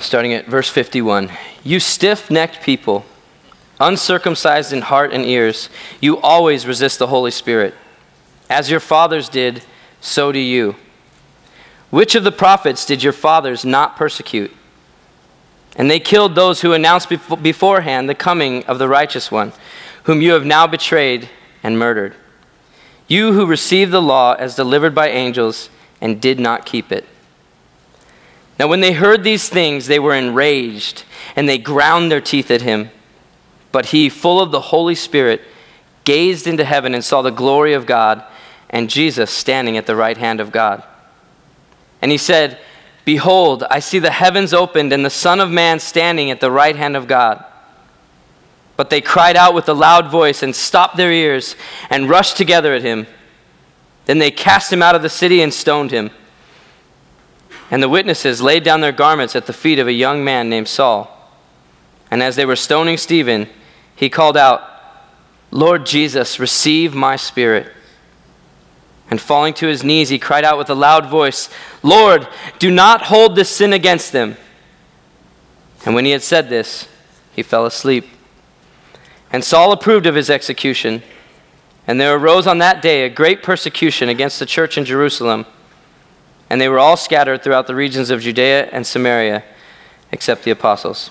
starting at verse 51. You stiff-necked people, uncircumcised in heart and ears, you always resist the Holy Spirit. As your fathers did, so do you. Which of the prophets did your fathers not persecute? And they killed those who announced beforehand the coming of the righteous one, whom you have now betrayed and murdered. You who received the law as delivered by angels and did not keep it. Now when they heard these things, they were enraged, and they ground their teeth at him. But he, full of the Holy Spirit, gazed into heaven and saw the glory of God and Jesus standing at the right hand of God. And he said, Behold, I see the heavens opened and the Son of Man standing at the right hand of God. But they cried out with a loud voice and stopped their ears and rushed together at him. Then they cast him out of the city and stoned him. And the witnesses laid down their garments at the feet of a young man named Saul. And as they were stoning Stephen, he called out, Lord Jesus, receive my spirit. And falling to his knees, he cried out with a loud voice, Lord, do not hold this sin against them. And when he had said this, he fell asleep. And Saul approved of his execution. And there arose on that day a great persecution against the church in Jerusalem. And they were all scattered throughout the regions of Judea and Samaria, except the apostles.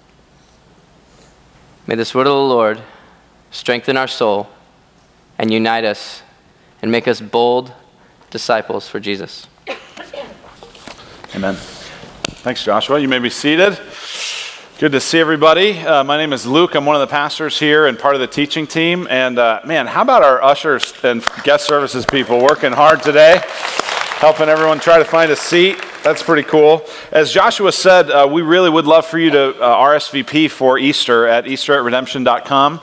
May this word of the Lord strengthen our soul and unite us and make us bold disciples for Jesus. Amen. Thanks, Joshua. You may be seated. Good to see everybody. My name is Luke. I'm one of the pastors here and part of the teaching team. And man, how about our ushers and guest services people working hard today, helping everyone try to find a seat? That's pretty cool. As Joshua said, we really would love for you to RSVP for Easter at easter@redemption.com.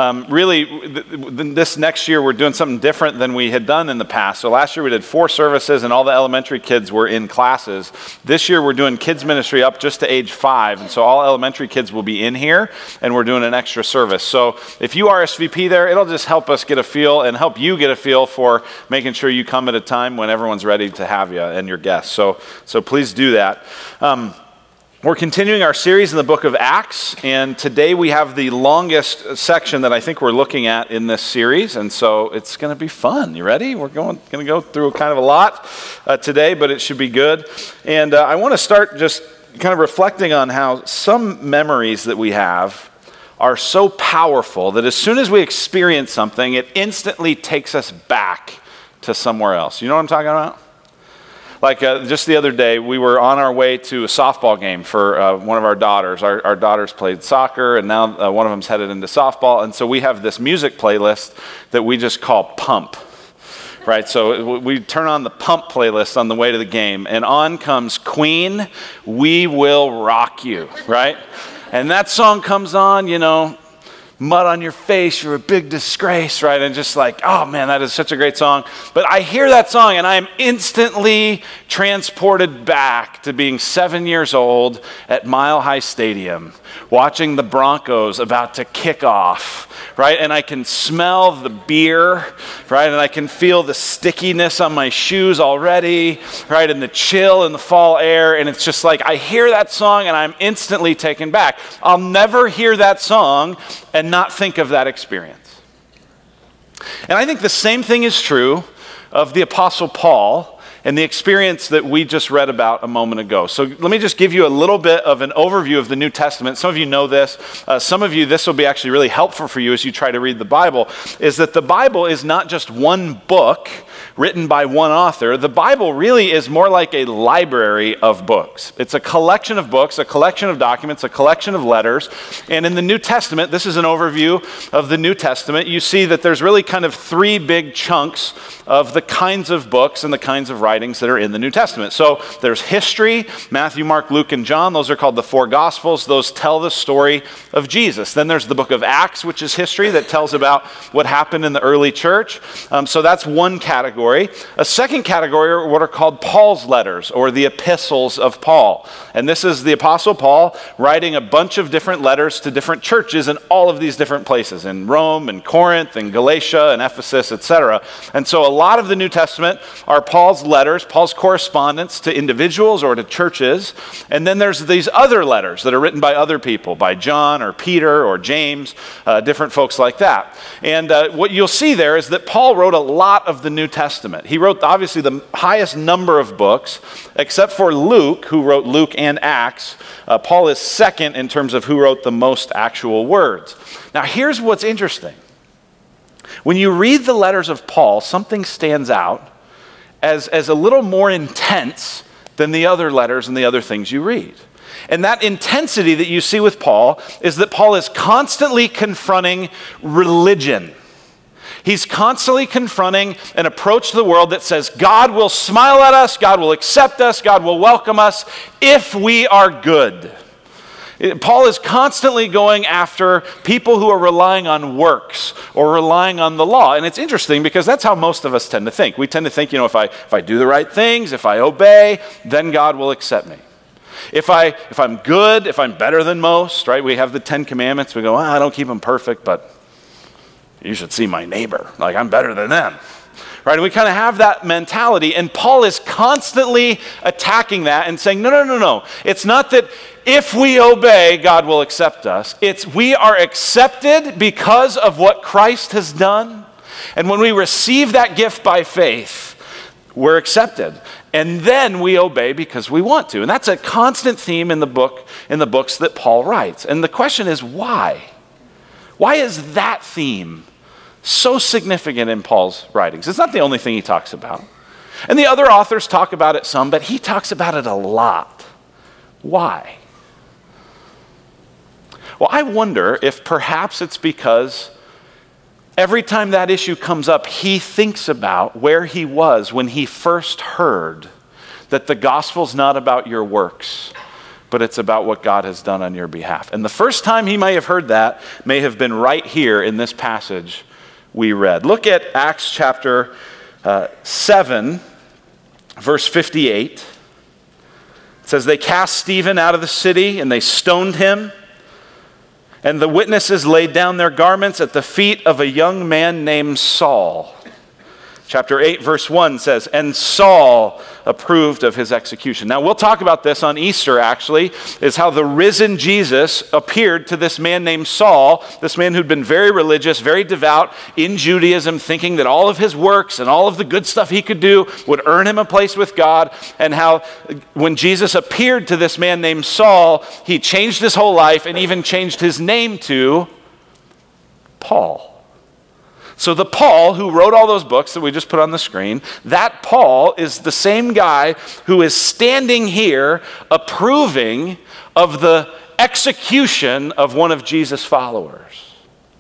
This next year we're doing something different than we had done in the past. So last year we did 4 services and all the elementary kids were in classes. This year we're doing kids ministry up just to age 5. And so all elementary kids will be in here and we're doing an extra service. So if you RSVP there, it'll just help us get a feel and help you get a feel for making sure you come at a time when everyone's ready to have you and your guests. So please do that. We're continuing our series in the book of Acts, and today we have the longest section that I think we're looking at in this series, and so it's going to be fun. You ready? We're going to go through kind of a lot today, but it should be good. And I want to start just kind of reflecting on how some memories that we have are so powerful that as soon as we experience something, it instantly takes us back to somewhere else. You know what I'm talking about? Like just the other day, we were on our way to a softball game for one of our daughters. Our daughters played soccer, and now one of them's headed into softball. And so we have this music playlist that we just call Pump, right? So we turn on the Pump playlist on the way to the game, and on comes Queen, We Will Rock You, right? And that song comes on, you know, mud on your face, you're a big disgrace, right? And just like, oh man, that is such a great song. But I hear that song and I am instantly transported back to being 7 years old at Mile High Stadium, watching the Broncos about to kick off, right? And I can smell the beer, right? And I can feel the stickiness on my shoes already, right? And the chill in the fall air. And it's just like, I hear that song and I'm instantly taken back. I'll never hear that song and not think of that experience. And I think the same thing is true of the Apostle Paul and the experience that we just read about a moment ago. So let me just give you a little bit of an overview of the New Testament. Some of you know this. Some of you, this will be actually really helpful for you as you try to read the Bible, is that the Bible is not just one book written by one author. The Bible really is more like a library of books. It's a collection of books, a collection of documents, a collection of letters. And in the New Testament, this is an overview of the New Testament, you see that there's really kind of 3 big chunks of the kinds of books and the kinds of writings that are in the New Testament. So there's history, Matthew, Mark, Luke, and John. Those are called the 4 Gospels. Those tell the story of Jesus. Then there's the book of Acts, which is history that tells about what happened in the early church. So that's one category. A second category are what are called Paul's letters, or the epistles of Paul. And this is the Apostle Paul writing a bunch of different letters to different churches in all of these different places, in Rome, and Corinth, and Galatia, and Ephesus, etc. And so a lot of the New Testament are Paul's letters letters, Paul's correspondence to individuals or to churches, and then there's these other letters that are written by other people, by John or Peter or James, different folks like that. And what you'll see there is that Paul wrote a lot of the New Testament. He wrote obviously the highest number of books, except for Luke, who wrote Luke and Acts. Paul is second in terms of who wrote the most actual words. Now here's what's interesting. When you read the letters of Paul, something stands out as a little more intense than the other letters and the other things you read. And that intensity that you see with Paul is that Paul is constantly confronting religion. He's constantly confronting an approach to the world that says God will smile at us, God will accept us, God will welcome us if we are good. Paul is constantly going after people who are relying on works or relying on the law. And it's interesting because that's how most of us tend to think. We tend to think, if I do the right things, if I obey, then God will accept me. If I'm good, if I'm better than most, right? We have the 10 Commandments. We go, I don't keep them perfect, but you should see my neighbor. Like, I'm better than them. Right? And we kind of have that mentality, and Paul is constantly attacking that and saying, no. It's not that if we obey, God will accept us. It's we are accepted because of what Christ has done. And when we receive that gift by faith, we're accepted. And then we obey because we want to. And that's a constant theme in the books that Paul writes. And the question is, why? Why is that theme so significant in Paul's writings? It's not the only thing he talks about. And the other authors talk about it some, but he talks about it a lot. Why? Well, I wonder if perhaps it's because every time that issue comes up, he thinks about where he was when he first heard that the gospel's not about your works, but it's about what God has done on your behalf. And the first time he may have heard that may have been right here in this passage we read. Look at Acts chapter 7, verse 58. It says, they cast Stephen out of the city and they stoned him. And the witnesses laid down their garments at the feet of a young man named Saul. Chapter 8, verse 1 says, and Saul approved of his execution. Now, we'll talk about this on Easter, actually, is how the risen Jesus appeared to this man named Saul, this man who'd been very religious, very devout in Judaism, thinking that all of his works and all of the good stuff he could do would earn him a place with God, and how when Jesus appeared to this man named Saul, he changed his whole life and even changed his name to Paul. So the Paul who wrote all those books that we just put on the screen, that Paul is the same guy who is standing here approving of the execution of one of Jesus' followers,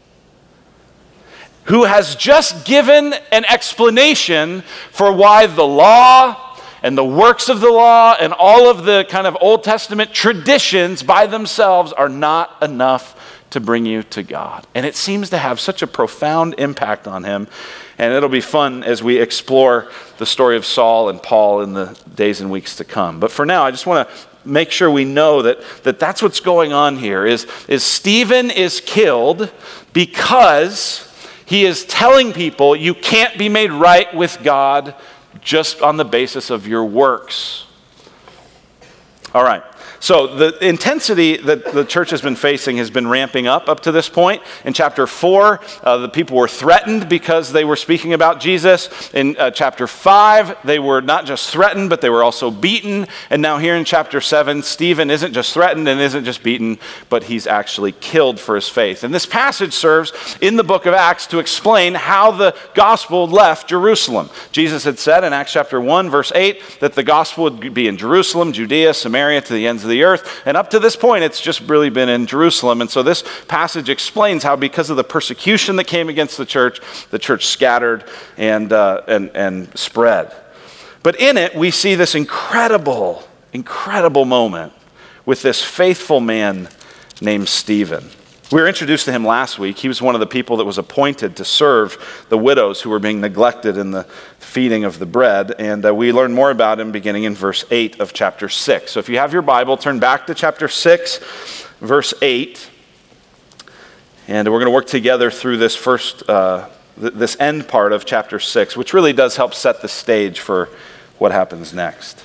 who has just given an explanation for why the law and the works of the law and all of the kind of Old Testament traditions by themselves are not enough to bring you to God. And it seems to have such a profound impact on him. And it'll be fun as we explore the story of Saul and Paul in the days and weeks to come. But for now, I just want to make sure we know that that's what's going on here, is Stephen is killed because he is telling people you can't be made right with God just on the basis of your works. All right. So the intensity that the church has been facing has been ramping up to this point. In chapter 4, the people were threatened because they were speaking about Jesus. In chapter 5, they were not just threatened, but they were also beaten. And now here in chapter 7, Stephen isn't just threatened and isn't just beaten, but he's actually killed for his faith. And this passage serves in the book of Acts to explain how the gospel left Jerusalem. Jesus had said in Acts chapter 1, verse 8, that the gospel would be in Jerusalem, Judea, Samaria, to the ends of the earth. And up to this point, it's just really been in Jerusalem. And so this passage explains how, because of the persecution that came against the church scattered and spread. But in it, we see this incredible moment with this faithful man named Stephen. We were introduced to him last week. He was one of the people that was appointed to serve the widows who were being neglected in the feeding of the bread. And we learn more about him beginning in verse 8 of chapter 6. So if you have your Bible, turn back to chapter 6, verse 8. And we're going to work together through this first, this end part of chapter 6, which really does help set the stage for what happens next.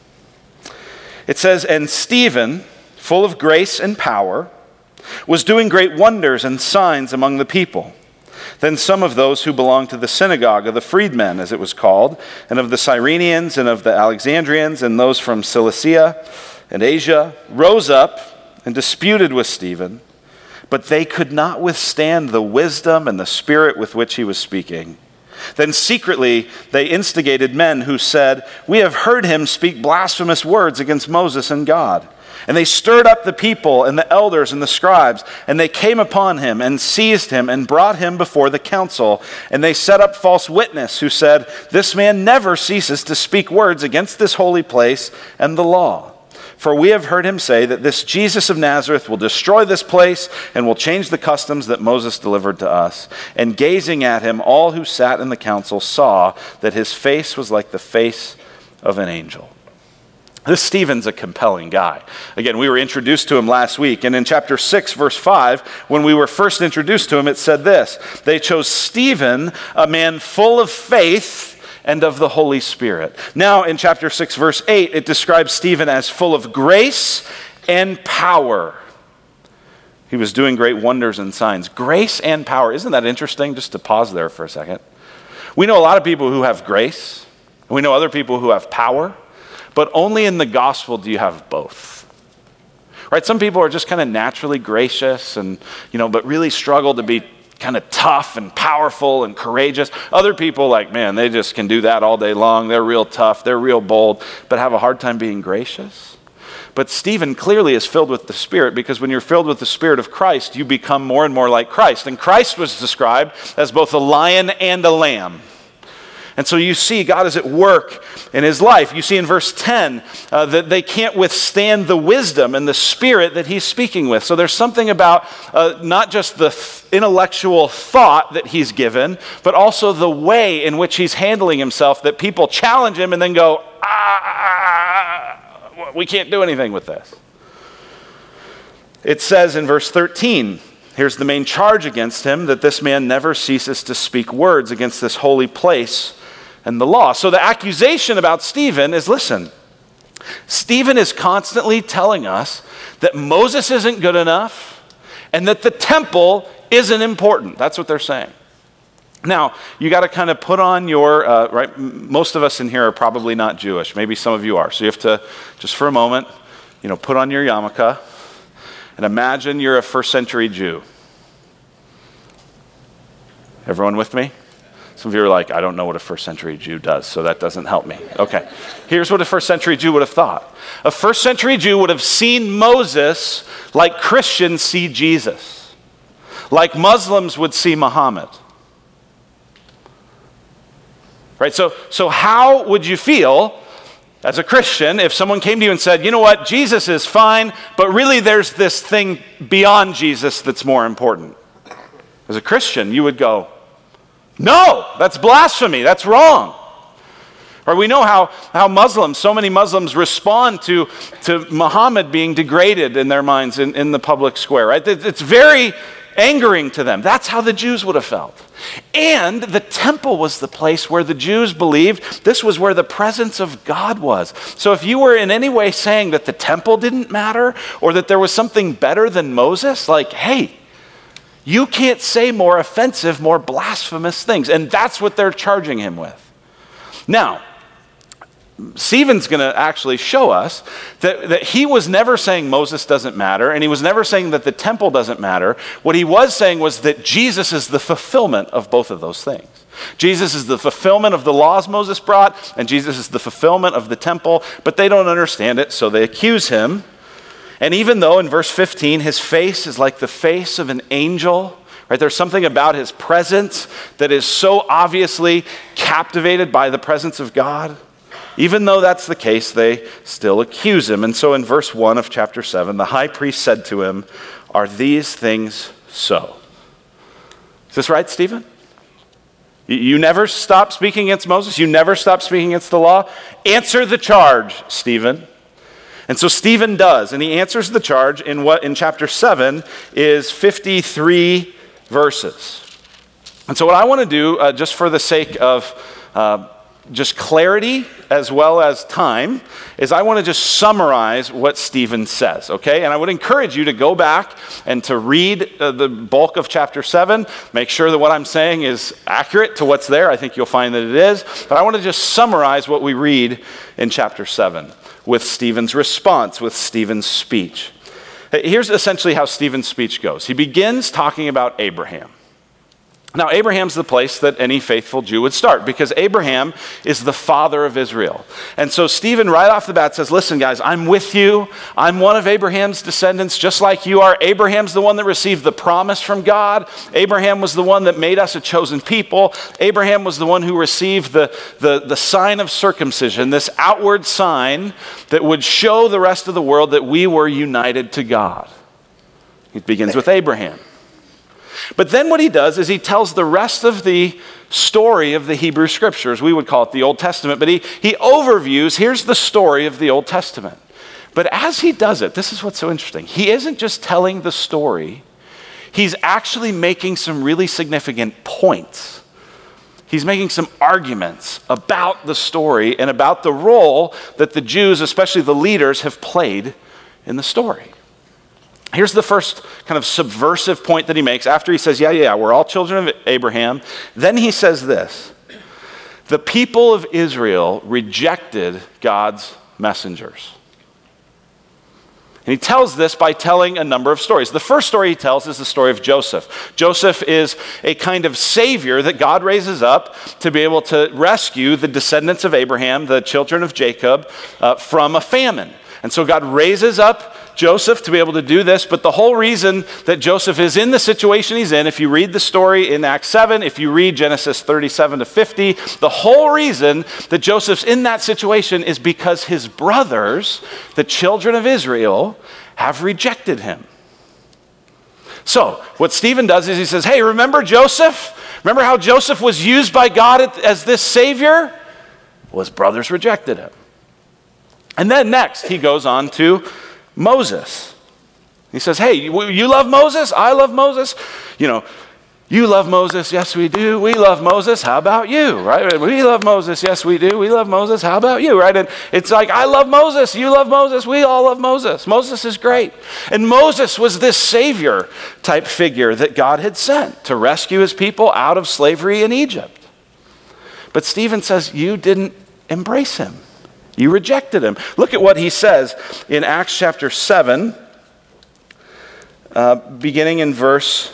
It says, "And Stephen, full of grace and power, was doing great wonders and signs among the people. Then some of those who belonged to the synagogue of the freedmen, as it was called, and of the Cyrenians and of the Alexandrians and those from Cilicia and Asia, rose up and disputed with Stephen, but they could not withstand the wisdom and the spirit with which he was speaking. Then secretly they instigated men who said, 'We have heard him speak blasphemous words against Moses and God.' And they stirred up the people and the elders and the scribes, and they came upon him and seized him and brought him before the council. And they set up false witness who said, 'This man never ceases to speak words against this holy place and the law. For we have heard him say that this Jesus of Nazareth will destroy this place and will change the customs that Moses delivered to us.' And gazing at him, all who sat in the council saw that his face was like the face of an angel." This Stephen's a compelling guy. Again, we were introduced to him last week, and in chapter 6, verse 5, when we were first introduced to him, it said this: "They chose Stephen, a man full of faith and of the Holy Spirit." Now, in chapter 6, verse 8, it describes Stephen as full of grace and power. He was doing great wonders and signs. Grace and power. Isn't that interesting? Just to pause there for a second. We know a lot of people who have grace. We know other people who have power. But only in the gospel do you have both. Right? Some people are just kind of naturally gracious and, but really struggle to be kind of tough and powerful and courageous. Other people, like, man, they just can do that all day long. They're real tough. They're real bold, but have a hard time being gracious. But Stephen clearly is filled with the Spirit, because when you're filled with the Spirit of Christ, you become more and more like Christ. And Christ was described as both a lion and a lamb. And so you see God is at work in his life. You see in verse 10 that they can't withstand the wisdom and the spirit that he's speaking with. So there's something about not just the intellectual thought that he's given, but also the way in which he's handling himself, that people challenge him and then go, we can't do anything with this. It says in verse 13, here's the main charge against him, that this man never ceases to speak words against this holy place and the law. So the accusation about Stephen is, listen, Stephen is constantly telling us that Moses isn't good enough and that the temple isn't important. That's what they're saying. Now, you got to kind of put on your, right, most of us in here are probably not Jewish. Maybe some of you are. So you have to, just for a moment, put on your yarmulke and imagine you're a first century Jew. Everyone with me? Some of you are like, I don't know what a first century Jew does, so that doesn't help me. Okay, here's what a first century Jew would have thought. A first century Jew would have seen Moses like Christians see Jesus, like Muslims would see Muhammad. Right, so how would you feel as a Christian if someone came to you and said, you know what, Jesus is fine, but really there's this thing beyond Jesus that's more important? As a Christian, you would go, no, that's blasphemy, that's wrong. Or we know how Muslims, so many Muslims respond to Muhammad being degraded in their minds in the public square, right? It's very angering to them. That's how the Jews would have felt. And the temple was the place where the Jews believed this was where the presence of God was. So if you were in any way saying that the temple didn't matter or that there was something better than Moses, like, hey, you can't say more offensive, more blasphemous things. And that's what they're charging him with. Now, Stephen's going to actually show us that he was never saying Moses doesn't matter, and he was never saying that the temple doesn't matter. What he was saying was that Jesus is the fulfillment of both of those things. Jesus is the fulfillment of the laws Moses brought, and Jesus is the fulfillment of the temple, but they don't understand it, so they accuse him. And even though in verse 15, his face is like the face of an angel, right? There's something about his presence that is so obviously captivated by the presence of God. Even though that's the case, they still accuse him. And so in verse 1 of chapter 7, the high priest said to him, "Are these things so?" Is this right, Stephen? You never stop speaking against Moses? You never stop speaking against the law? Answer the charge, Stephen. And so Stephen does, and he answers the charge in what in chapter 7 is 53 verses. And so what I want to do, just for the sake of just clarity as well as time, is I want to just summarize what Stephen says, okay? And I would encourage you to go back and to read the bulk of chapter 7. Make sure that what I'm saying is accurate to what's there. I think you'll find that it is. But I want to just summarize what we read in chapter 7 with Stephen's response, with Stephen's speech. Here's essentially how Stephen's speech goes. He begins talking about Abraham. Now, Abraham's the place that any faithful Jew would start because Abraham is the father of Israel. And so Stephen right off the bat says, listen, guys, I'm with you. I'm one of Abraham's descendants just like you are. Abraham's the one that received the promise from God. Abraham was the one that made us a chosen people. Abraham was the one who received the sign of circumcision, this outward sign that would show the rest of the world that we were united to God. It begins with Abraham. But then what he does is he tells the rest of the story of the Hebrew Scriptures. We would call it the Old Testament, but he overviews, here's the story of the Old Testament. But as he does it, this is what's so interesting. He isn't just telling the story, he's actually making some really significant points. He's making some arguments about the story and about the role that the Jews, especially the leaders, have played in the story. Here's the first kind of subversive point that he makes after he says, yeah, we're all children of Abraham. Then he says this: the people of Israel rejected God's messengers. And he tells this by telling a number of stories. The first story he tells is the story of Joseph. Joseph is a kind of savior that God raises up to be able to rescue the descendants of Abraham, the children of Jacob, from a famine. And so God raises up Joseph to be able to do this, but the whole reason that Joseph is in the situation he's in, if you read the story in Acts 7, if you read Genesis 37 to 50, the whole reason that Joseph's in that situation is because his brothers, the children of Israel, have rejected him. So, what Stephen does is he says, hey, remember Joseph? Remember how Joseph was used by God as this savior? Well, his brothers rejected him. And then next, he goes on to Moses. He says, hey, you love Moses? I love Moses. You love Moses? Yes, we do. We love Moses. How about you? Right? We love Moses. Yes, we do. We love Moses. How about you? Right? And it's like, I love Moses. You love Moses. We all love Moses. Moses is great. And Moses was this savior type figure that God had sent to rescue his people out of slavery in Egypt. But Stephen says, you didn't embrace him. You rejected him. Look at what he says in Acts chapter 7, beginning in verse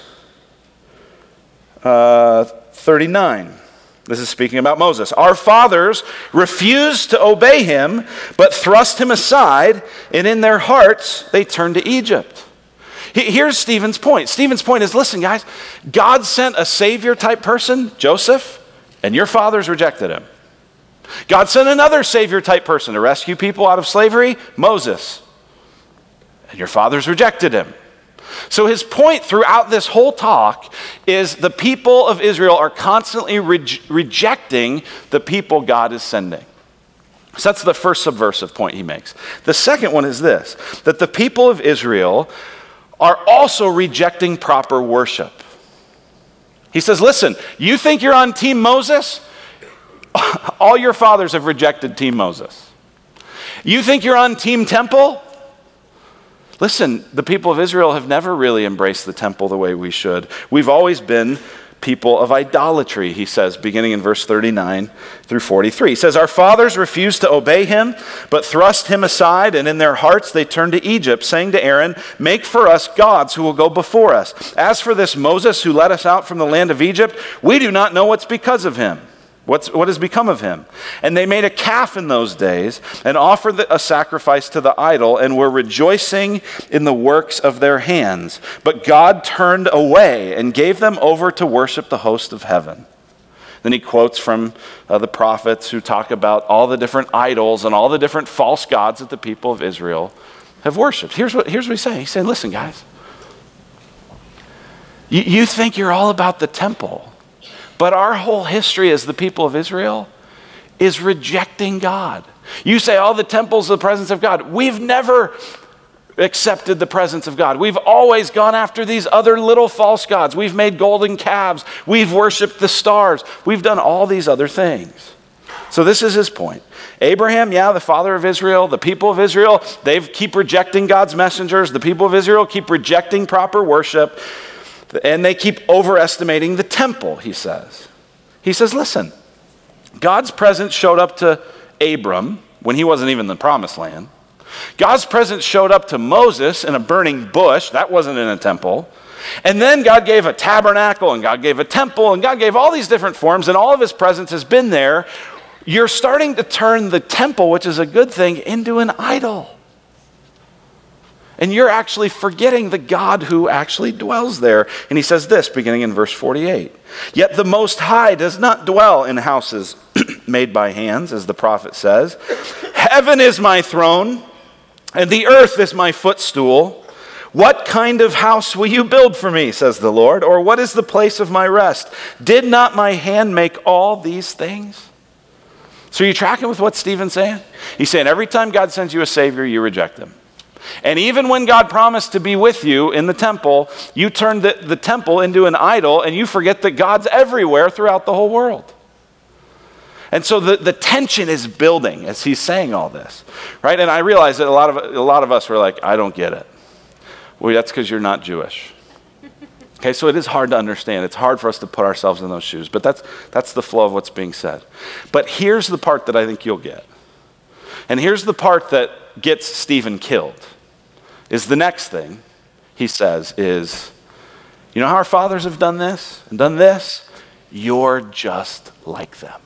39. This is speaking about Moses. Our fathers refused to obey him, but thrust him aside, and in their hearts they turned to Egypt. Here's Stephen's point. Stephen's point is, listen, guys, God sent a savior type person, Joseph, and your fathers rejected him. God sent another savior type person to rescue people out of slavery, Moses. And your fathers rejected him. So his point throughout this whole talk is the people of Israel are constantly rejecting the people God is sending. So that's the first subversive point he makes. The second one is this, that the people of Israel are also rejecting proper worship. He says, listen, you think you're on Team Moses? All your fathers have rejected Team Moses. You think you're on Team Temple? Listen, the people of Israel have never really embraced the temple the way we should. We've always been people of idolatry, he says, beginning in verse 39 through 43. He says, our fathers refused to obey him, but thrust him aside, and in their hearts they turned to Egypt, saying to Aaron, make for us gods who will go before us. As for this Moses who led us out from the land of Egypt, we do not know what's because of him. What has become of him? And they made a calf in those days and offered a sacrifice to the idol and were rejoicing in the works of their hands. But God turned away and gave them over to worship the host of heaven. Then he quotes from the prophets who talk about all the different idols and all the different false gods that the people of Israel have worshipped. Here's what he's saying. He's saying, listen, guys, you think you're all about the temple. But our whole history as the people of Israel is rejecting God. You say, oh, the temple's the presence of God. We've never accepted the presence of God. We've always gone after these other little false gods. We've made golden calves. We've worshiped the stars. We've done all these other things. So this is his point. Abraham, yeah, the father of Israel, the people of Israel, they keep rejecting God's messengers. The people of Israel keep rejecting proper worship, and they keep overestimating the temple, he says. He says, listen, God's presence showed up to Abram when he wasn't even in the promised land. God's presence showed up to Moses in a burning bush. That wasn't in a temple. And then God gave a tabernacle, and God gave a temple, and God gave all these different forms, and all of his presence has been there. You're starting to turn the temple, which is a good thing, into an idol. And you're actually forgetting the God who actually dwells there. And he says this, beginning in verse 48. Yet the Most High does not dwell in houses made by hands, as the prophet says. Heaven is my throne, and the earth is my footstool. What kind of house will you build for me, says the Lord? Or what is the place of my rest? Did not my hand make all these things? So are you tracking with what Stephen's saying? He's saying every time God sends you a Savior, you reject him. And even when God promised to be with you in the temple, you turn the temple into an idol, and you forget that God's everywhere throughout the whole world. And so the tension is building as he's saying all this, right? And I realize that a lot of us were like, I don't get it. Well, that's because you're not Jewish. Okay, so it is hard to understand. It's hard for us to put ourselves in those shoes, but that's the flow of what's being said. But here's the part that I think you'll get. And here's the part that gets Stephen killed, is the next thing he says is, you know how our fathers have done this and done this? You're just like them.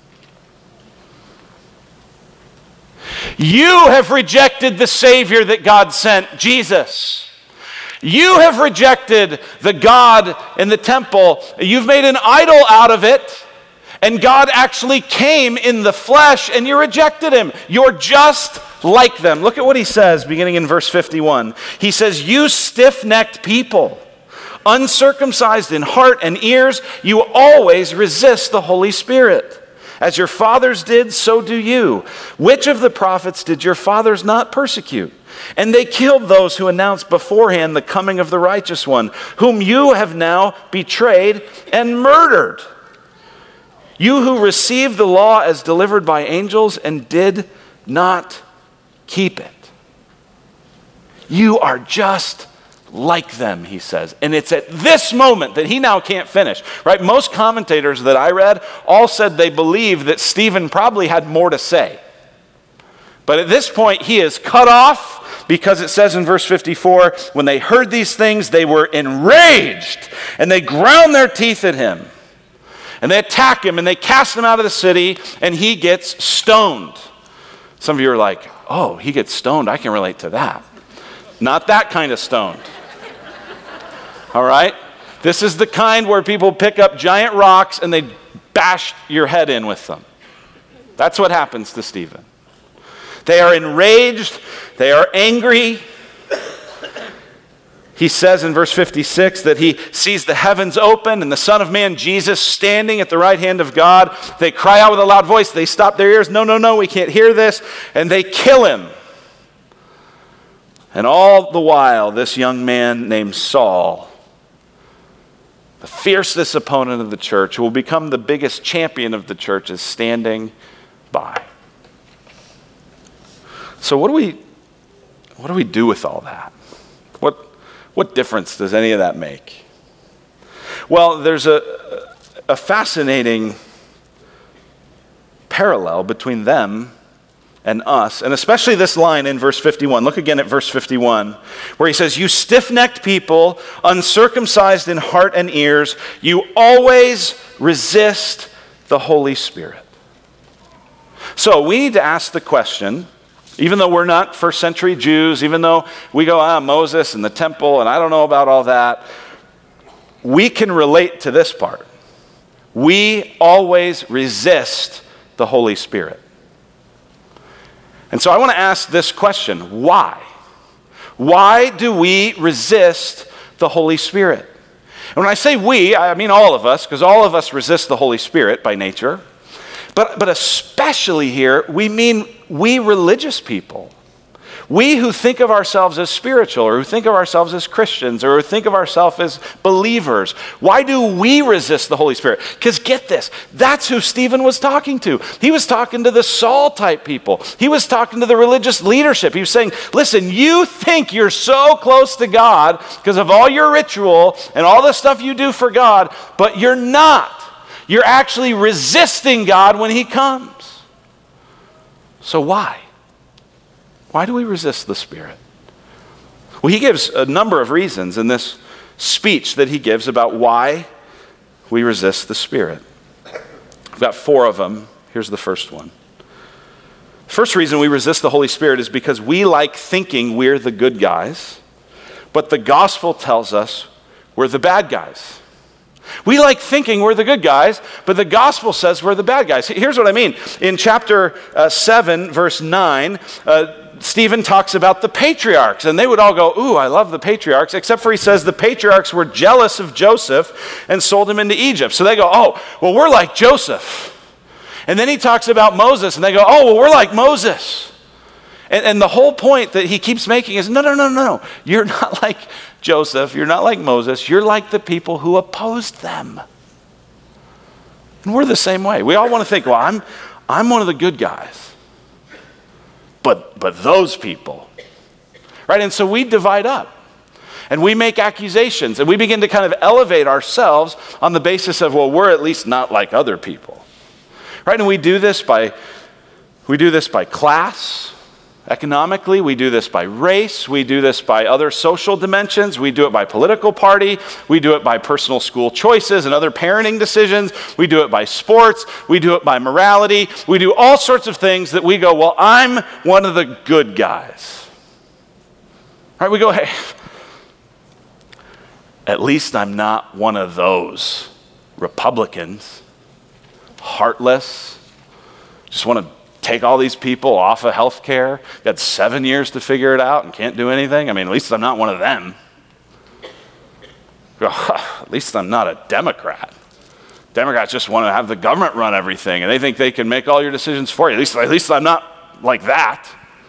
You have rejected the Savior that God sent, Jesus. You have rejected the God in the temple. You've made an idol out of it, and God actually came in the flesh, and you rejected him. You're just like them. Look at what he says, beginning in verse 51. He says, you stiff-necked people, uncircumcised in heart and ears, you always resist the Holy Spirit. As your fathers did, so do you. Which of the prophets did your fathers not persecute? And they killed those who announced beforehand the coming of the righteous one, whom you have now betrayed and murdered. You who received the law as delivered by angels and did not keep it. You are just like them, he says. And it's at this moment that he now can't finish, right? Most commentators that I read all said they believe that Stephen probably had more to say. But at this point, he is cut off because it says in verse 54, when they heard these things, they were enraged and they ground their teeth at him. And they attack him and they cast him out of the city and he gets stoned. Some of you are like, oh, he gets stoned. I can relate to that. Not that kind of stoned. All right? This is the kind where people pick up giant rocks and they bash your head in with them. That's what happens to Stephen. They are enraged. They are angry. He says in verse 56 that he sees the heavens open and the Son of Man, Jesus, standing at the right hand of God. They cry out with a loud voice. They stop their ears. No, we can't hear this. And they kill him. And all the while, this young man named Saul, the fiercest opponent of the church, who will become the biggest champion of the church, is standing by. So what do we do with all that? What difference does any of that make? Well, there's a fascinating parallel between them and us, and especially this line in verse 51. Look again at verse 51, where he says, you stiff-necked people, uncircumcised in heart and ears, you always resist the Holy Spirit. So we need to ask the question, even though we're not first century Jews, even though we go, Moses and the temple, and I don't know about all that, we can relate to this part. We always resist the Holy Spirit. And so I want to ask this question, why? Why do we resist the Holy Spirit? And when I say we, I mean all of us, because all of us resist the Holy Spirit by nature. But especially here, we mean we religious people. We who think of ourselves as spiritual, or who think of ourselves as Christians, or who think of ourselves as believers, why do we resist the Holy Spirit? Because get this, that's who Stephen was talking to. He was talking to the Saul type people. He was talking to the religious leadership. He was saying, listen, you think you're so close to God because of all your ritual and all the stuff you do for God, but you're not. You're actually resisting God when he comes. So why? Why do we resist the Spirit? Well, he gives a number of reasons in this speech that he gives about why we resist the Spirit. We've got 4 of them. Here's the first one. First reason we resist the Holy Spirit is because we like thinking we're the good guys, but the gospel tells us we're the bad guys. We like thinking we're the good guys, but the gospel says we're the bad guys. Here's what I mean. In chapter 7, verse 9, Stephen talks about the patriarchs, and they would all go, ooh, I love the patriarchs, except for he says the patriarchs were jealous of Joseph and sold him into Egypt. So they go, oh, well, we're like Joseph. And then he talks about Moses, and they go, oh, well, we're like Moses. And the whole point that he keeps making is, no. You're not like Joseph. You're not like Moses. You're like the people who opposed them. And we're the same way. We all want to think, well, I'm one of the good guys. But those people, right? And so we divide up. And we make accusations. And we begin to kind of elevate ourselves on the basis of, well, we're at least not like other people. Right? And we do this by class. Economically, we do this by race, we do this by other social dimensions, we do it by political party, we do it by personal school choices and other parenting decisions, we do it by sports, we do it by morality, we do all sorts of things that we go, well, I'm one of the good guys. All right, we go, hey, at least I'm not one of those Republicans, heartless, just want to take all these people off of health care, got 7 years to figure it out and can't do anything. I mean, at least I'm not one of them. At least I'm not a Democrat. Democrats just want to have the government run everything, and they think they can make all your decisions for you. At least I'm not like that.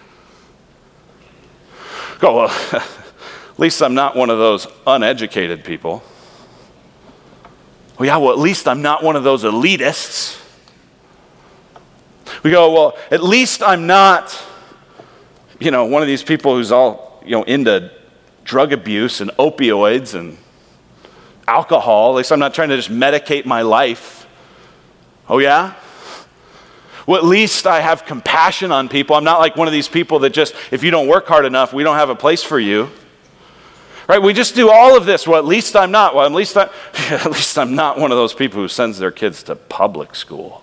Go, well, at least I'm not one of those uneducated people. Well, yeah, well, at least I'm not one of those elitists. We go, well, at least I'm not, one of these people who's all, into drug abuse and opioids and alcohol. At least I'm not trying to just medicate my life. Oh, yeah? Well, at least I have compassion on people. I'm not like one of these people that just, if you don't work hard enough, we don't have a place for you. Right? We just do all of this. Well, at least I'm not. Well, at least I'm not one of those people who sends their kids to public school.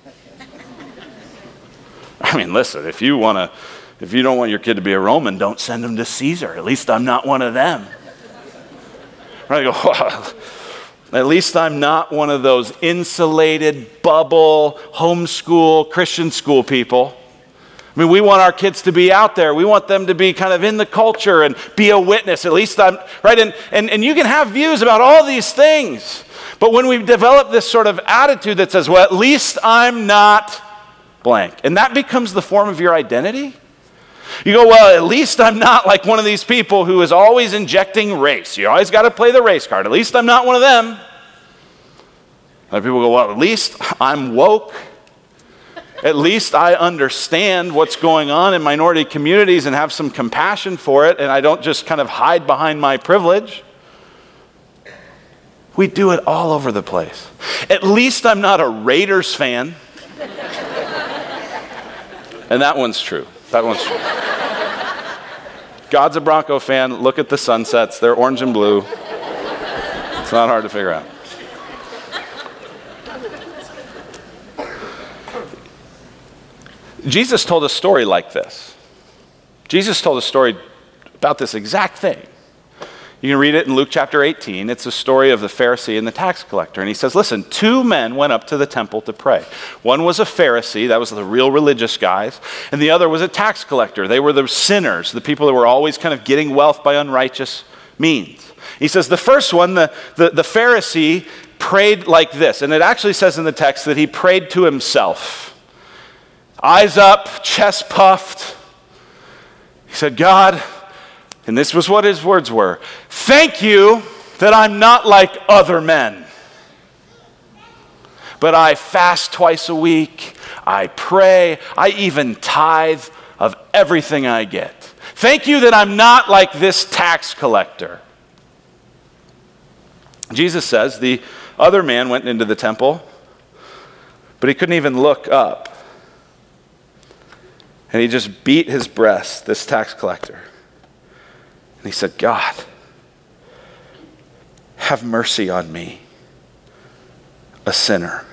I mean, listen, if you don't want your kid to be a Roman, don't send him to Caesar. At least I'm not one of them. Right? I go, well, at least I'm not one of those insulated, bubble, homeschool, Christian school people. I mean, we want our kids to be out there. We want them to be kind of in the culture and be a witness. At least I'm, right? And you can have views about all these things. But when we develop this sort of attitude that says, well, at least I'm not blank, and that becomes the form of your identity, you go, well, at least I'm not like one of these people who is always injecting race. You always got to play the race card. At least I'm not one of them. Other people go, well, at least I'm woke. At least I understand what's going on in minority communities and have some compassion for it, and I don't just kind of hide behind my privilege. We do it all over the place. At least I'm not a Raiders fan. And that one's true. God's a Bronco fan. Look at the sunsets. They're orange and blue. It's not hard to figure out. Jesus told a story like this. Jesus told a story about this exact thing. You can read it in Luke chapter 18. It's a story of the Pharisee and the tax collector. And he says, listen, 2 men went up to the temple to pray. One was a Pharisee, that was the real religious guys, and the other was a tax collector. They were the sinners, the people that were always kind of getting wealth by unrighteous means. He says the first one, the Pharisee, prayed like this. And it actually says in the text that he prayed to himself. Eyes up, chest puffed. He said, God, and this was what his words were, thank you that I'm not like other men. But I fast twice a week, I pray, I even tithe of everything I get. Thank you that I'm not like this tax collector. Jesus says the other man went into the temple, but he couldn't even look up. And he just beat his breast, this tax collector. And he said, God, have mercy on me, a sinner.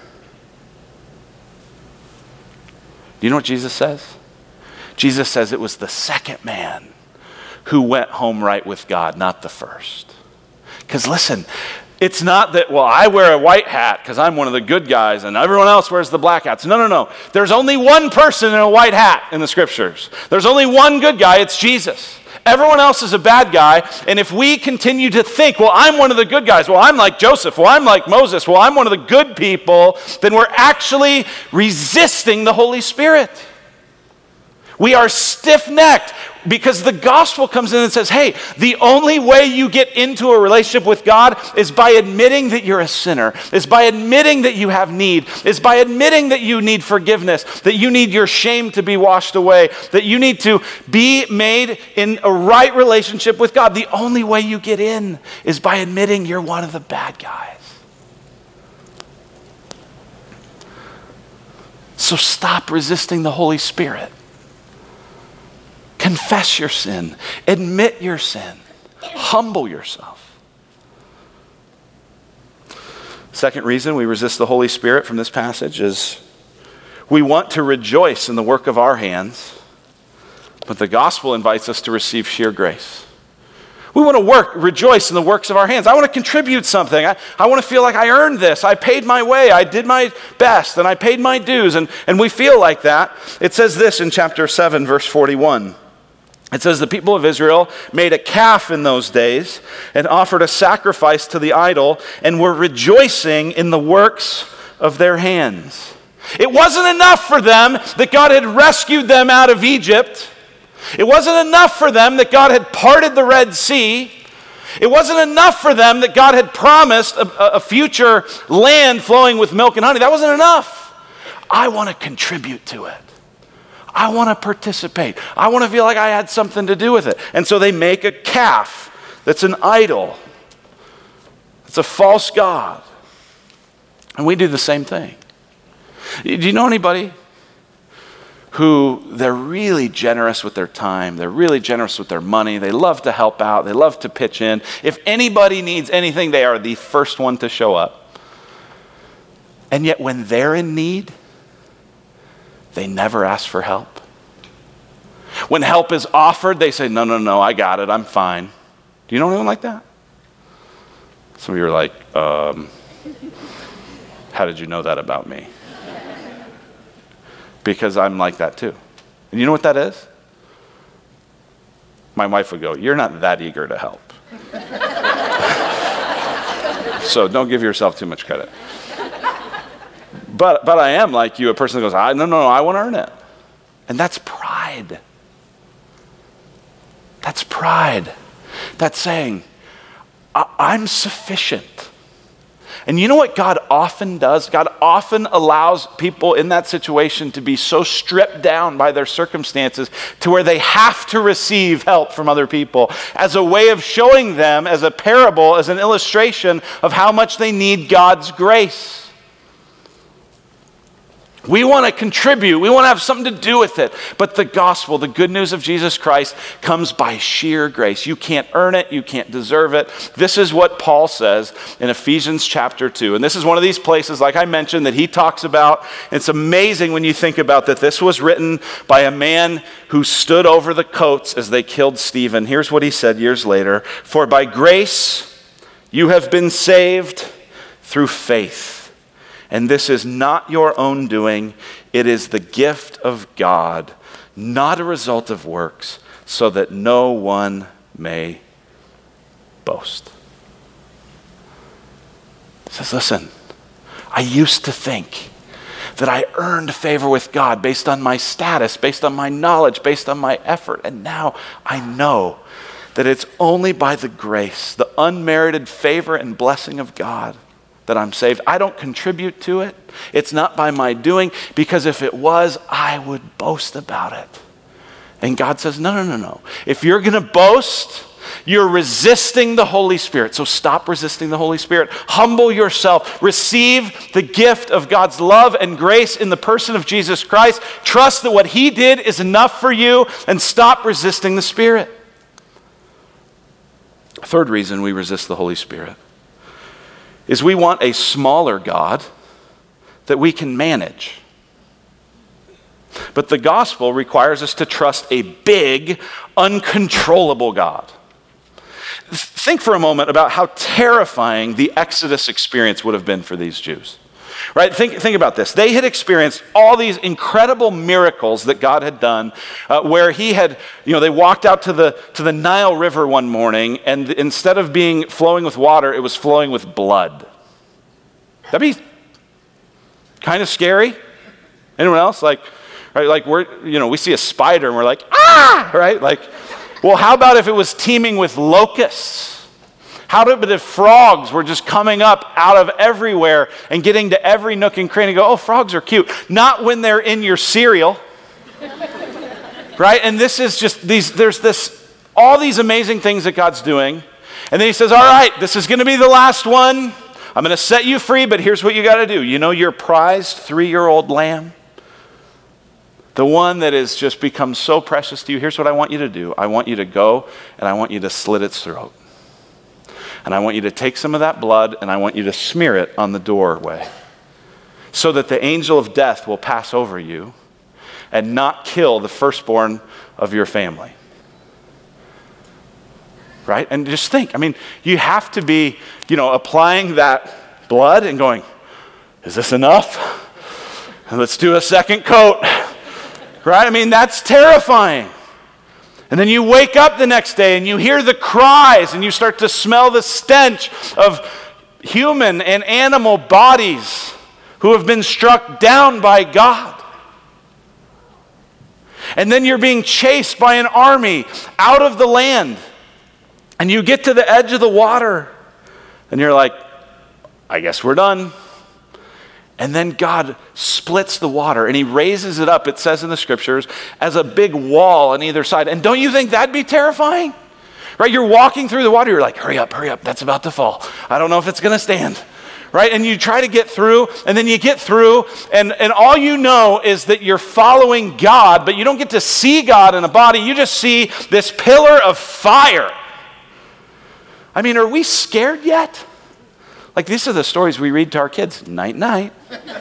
Do you know what Jesus says? Jesus says it was the second man who went home right with God, not the first. Because listen, it's not that, well, I wear a white hat because I'm one of the good guys and everyone else wears the black hats. No. There's only one person in a white hat in the scriptures. There's only one good guy, it's Jesus. Everyone else is a bad guy, and if we continue to think, well, I'm one of the good guys, well, I'm like Joseph, well, I'm like Moses, well, I'm one of the good people, then we're actually resisting the Holy Spirit. We are stiff-necked because the gospel comes in and says, hey, the only way you get into a relationship with God is by admitting that you're a sinner, is by admitting that you have need, is by admitting that you need forgiveness, that you need your shame to be washed away, that you need to be made in a right relationship with God. The only way you get in is by admitting you're one of the bad guys. So stop resisting the Holy Spirit. Confess your sin. Admit your sin. Humble yourself. Second reason we resist the Holy Spirit from this passage is we want to rejoice in the work of our hands, but the gospel invites us to receive sheer grace. We want to rejoice in the works of our hands. I want to contribute something. I want to feel like I earned this. I paid my way. I did my best, and I paid my dues, and we feel like that. It says this in chapter 7, verse 41. It says the people of Israel made a calf in those days and offered a sacrifice to the idol and were rejoicing in the works of their hands. It wasn't enough for them that God had rescued them out of Egypt. It wasn't enough for them that God had parted the Red Sea. It wasn't enough for them that God had promised a future land flowing with milk and honey. That wasn't enough. I want to contribute to it. I want to participate. I want to feel like I had something to do with it. And so they make a calf that's an idol. It's a false god. And we do the same thing. Do you know anybody who they're really generous with their time, they're really generous with their money, they love to help out, they love to pitch in. If anybody needs anything, they are the first one to show up. And yet when they're in need, they never ask for help. When help is offered, they say, no, I got it, I'm fine. Do you know anyone like that? Some of you are like, how did you know that about me? Because I'm like that too. And you know what that is? My wife would go, you're not that eager to help. So don't give yourself too much credit. But I am like you, a person that goes, no, I want to earn it. And that's pride. That's pride. That's saying, I'm sufficient. And you know what God often does? God often allows people in that situation to be so stripped down by their circumstances to where they have to receive help from other people as a way of showing them, as a parable, as an illustration of how much they need God's grace. We want to contribute. We want to have something to do with it. But the gospel, the good news of Jesus Christ, comes by sheer grace. You can't earn it. You can't deserve it. This is what Paul says in Ephesians chapter 2. And this is one of these places, like I mentioned, that he talks about. It's amazing when you think about that this was written by a man who stood over the coats as they killed Stephen. Here's what he said years later. For by grace you have been saved through faith. And this is not your own doing. It is the gift of God, not a result of works, so that no one may boast. He says, listen, I used to think that I earned favor with God based on my status, based on my knowledge, based on my effort. And now I know that it's only by the grace, the unmerited favor and blessing of God that I'm saved. I don't contribute to it. It's not by my doing, because if it was, I would boast about it. And God says, no. If you're going to boast, you're resisting the Holy Spirit. So stop resisting the Holy Spirit. Humble yourself. Receive the gift of God's love and grace in the person of Jesus Christ. Trust that what he did is enough for you, and stop resisting the Spirit. Third reason we resist the Holy Spirit is we want a smaller God that we can manage. But the gospel requires us to trust a big, uncontrollable God. Think for a moment about how terrifying the Exodus experience would have been for these Jews. Right? Think about this. They had experienced all these incredible miracles that God had done, where he had, they walked out to the Nile River one morning, and instead of being flowing with water, it was flowing with blood. That'd be kind of scary. Anyone else? Right, we see a spider and we're like, ah! Right? Well, how about if it was teeming with locusts? How about if frogs were just coming up out of everywhere and getting to every nook and cranny and go, oh, frogs are cute. Not when they're in your cereal. Right? And this is just all these amazing things that God's doing. And then he says, all right, this is going to be the last one. I'm going to set you free, but here's what you got to do. You know your prized 3-year-old lamb? The one that has just become so precious to you. Here's what I want you to do. I want you to go and I want you to slit its throat. And I want you to take some of that blood and I want you to smear it on the doorway so that the angel of death will pass over you and not kill the firstborn of your family. Right? And just think, you have to be, applying that blood and going, is this enough? Let's do a second coat. Right? That's terrifying. And then you wake up the next day and you hear the cries and you start to smell the stench of human and animal bodies who have been struck down by God. And then you're being chased by an army out of the land. And you get to the edge of the water and you're like, I guess we're done. And then God splits the water and he raises it up, it says in the scriptures, as a big wall on either side. And don't you think that'd be terrifying? Right? You're walking through the water, you're like, hurry up, that's about to fall. I don't know if it's going to stand. Right? And you try to get through, and then you get through, and all you know is that you're following God, but you don't get to see God in a body. You just see this pillar of fire. Are we scared yet? These are the stories we read to our kids. Night, night.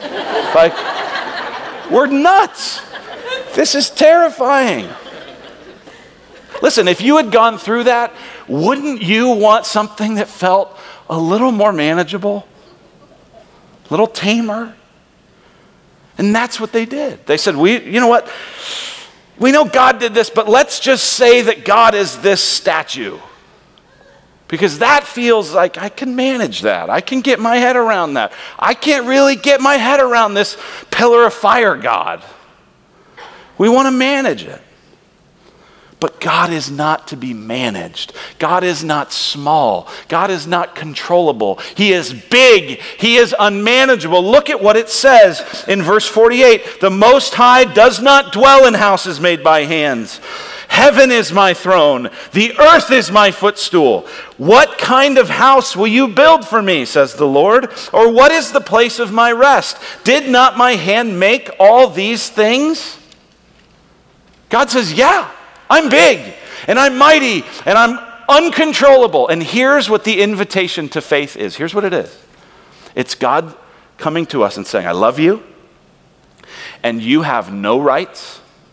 We're nuts. This is terrifying. Listen, if you had gone through that, wouldn't you want something that felt a little more manageable? A little tamer? And that's what they did. They said, you know what? We know God did this, but let's just say that God is this statue. Because that feels like I can manage that. I can get my head around that. I can't really get my head around this pillar of fire God. We want to manage it. But God is not to be managed. God is not small. God is not controllable. He is big. He is unmanageable. Look at what it says in verse 48. The Most High does not dwell in houses made by hands. Heaven is my throne. The earth is my footstool. What kind of house will you build for me, says the Lord? Or what is the place of my rest? Did not my hand make all these things? God says, yeah, I'm big and I'm mighty and I'm uncontrollable. And here's what the invitation to faith is. Here's what it is. It's God coming to us and saying, I love you and you have no rights.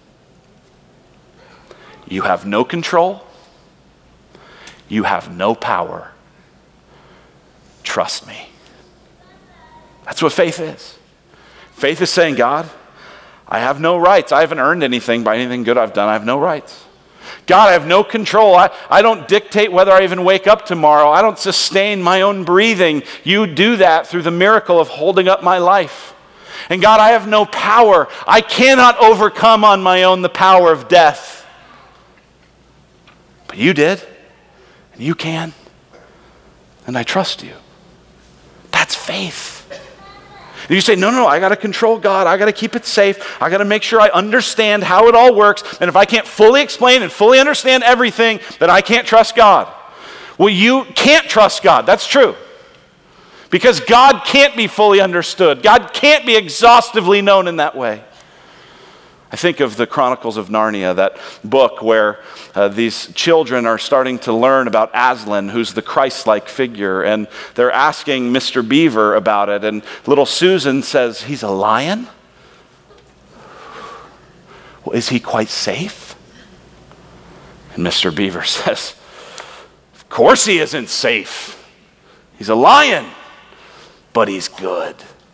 You have no control. You have no power. Trust me. That's what faith is. Faith is saying, God, I have no rights. I haven't earned anything by anything good I've done. I have no rights. God, I have no control. I don't dictate whether I even wake up tomorrow. I don't sustain my own breathing. You do that through the miracle of holding up my life. And God, I have no power. I cannot overcome on my own the power of death. But you did, and you can, and I trust you. That's faith. And you say, no, I got to control God. I got to keep it safe. I got to make sure I understand how it all works. And if I can't fully explain and fully understand everything, then I can't trust God. Well, you can't trust God. That's true. Because God can't be fully understood. God can't be exhaustively known in that way. I think of the Chronicles of Narnia, that book where these children are starting to learn about Aslan, who's the Christ-like figure, and they're asking Mr. Beaver about it, and little Susan says, he's a lion? Well, is he quite safe? And Mr. Beaver says, of course he isn't safe. He's a lion, but he's good.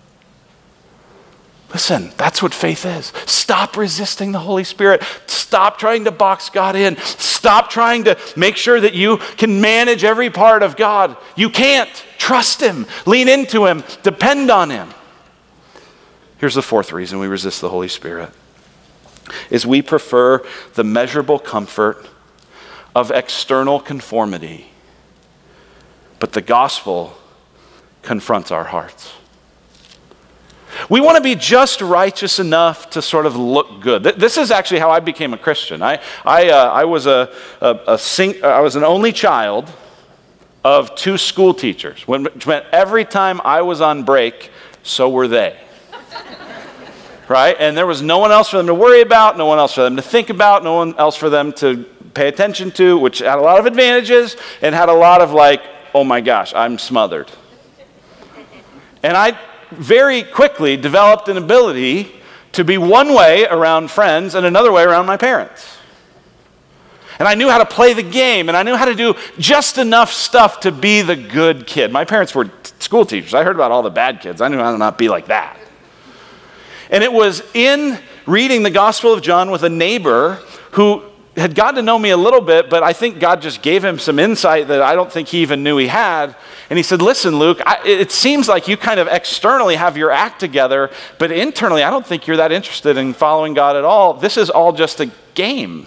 Listen, that's what faith is. Stop resisting the Holy Spirit. Stop trying to box God in. Stop trying to make sure that you can manage every part of God. You can't. Trust Him. Lean into Him. Depend on Him. Here's the fourth reason we resist the Holy Spirit, is we prefer the measurable comfort of external conformity. But the gospel confronts our hearts. We want to be just righteous enough to sort of look good. This is actually how I became a Christian. I was an only child of two school teachers, which meant every time I was on break, so were they. Right? And there was no one else for them to worry about, no one else for them to think about, no one else for them to pay attention to, which had a lot of advantages and had a lot of like, oh my gosh, I'm smothered. And I very quickly developed an ability to be one way around friends and another way around my parents. And I knew how to play the game, and I knew how to do just enough stuff to be the good kid. My parents were school teachers. I heard about all the bad kids. I knew how to not be like that. And it was in reading the Gospel of John with a neighbor who had gotten to know me a little bit, but I think God just gave him some insight that I don't think he even knew he had. And he said, listen, Luke, it seems like you kind of externally have your act together, but internally I don't think you're that interested in following God at all. This is all just a game.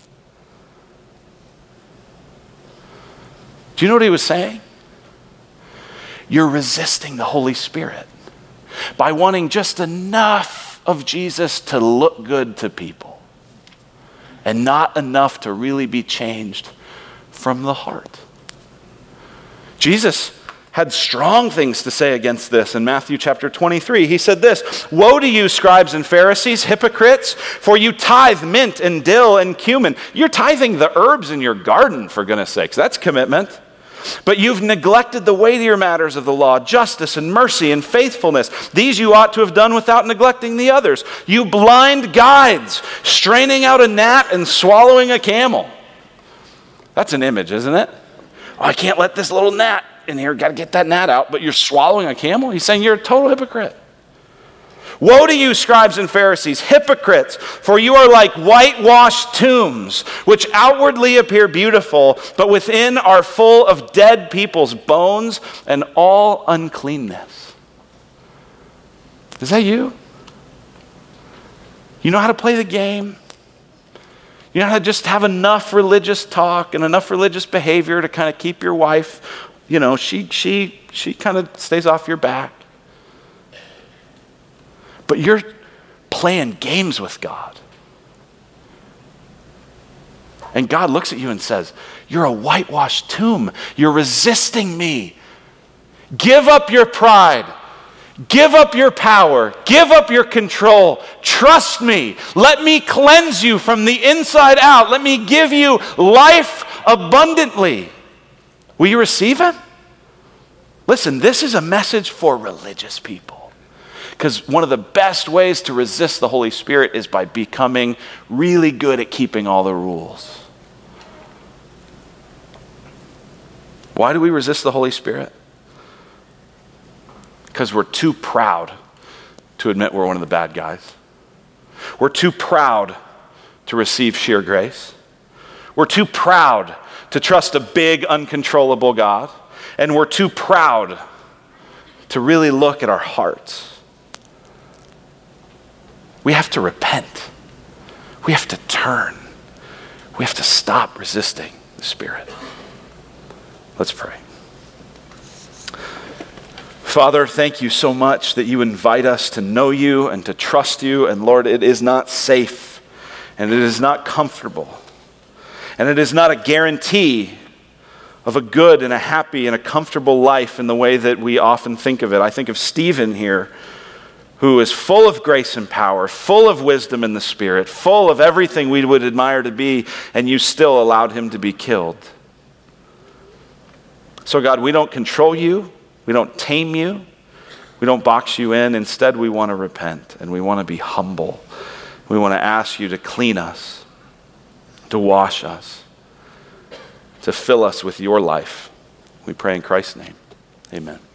Do you know what he was saying? You're resisting the Holy Spirit by wanting just enough of Jesus to look good to people, and not enough to really be changed from the heart. Jesus had strong things to say against this in Matthew chapter 23. He said this, "Woe to you, scribes and Pharisees, hypocrites, for you tithe mint and dill and cumin." You're tithing the herbs in your garden, for goodness sakes. That's commitment. "But you've neglected the weightier matters of the law, justice and mercy and faithfulness. These you ought to have done without neglecting the others. You blind guides, straining out a gnat and swallowing a camel." That's an image, isn't it? Oh, I can't let this little gnat in here. Got to get that gnat out. But you're swallowing a camel? He's saying you're a total hypocrite. "Woe to you, scribes and Pharisees, hypocrites, for you are like whitewashed tombs, which outwardly appear beautiful, but within are full of dead people's bones and all uncleanness." Is that you? You know how to play the game? You know how to just have enough religious talk and enough religious behavior to kind of keep your wife, she kind of stays off your back. But you're playing games with God. And God looks at you and says, you're a whitewashed tomb. You're resisting me. Give up your pride. Give up your power. Give up your control. Trust me. Let me cleanse you from the inside out. Let me give you life abundantly. Will you receive it? Listen, this is a message for religious people. Because one of the best ways to resist the Holy Spirit is by becoming really good at keeping all the rules. Why do we resist the Holy Spirit? Because we're too proud to admit we're one of the bad guys. We're too proud to receive sheer grace. We're too proud to trust a big, uncontrollable God. And we're too proud to really look at our hearts. We have to repent. We have to turn. We have to stop resisting the Spirit. Let's pray. Father, thank you so much that you invite us to know you and to trust you. And Lord, it is not safe and it is not comfortable. And it is not a guarantee of a good and a happy and a comfortable life in the way that we often think of it. I think of Stephen here, who is full of grace and power, full of wisdom in the Spirit, full of everything we would admire to be, and you still allowed him to be killed. So God, we don't control you. We don't tame you. We don't box you in. Instead, we want to repent and we want to be humble. We want to ask you to clean us, to wash us, to fill us with your life. We pray in Christ's name. Amen.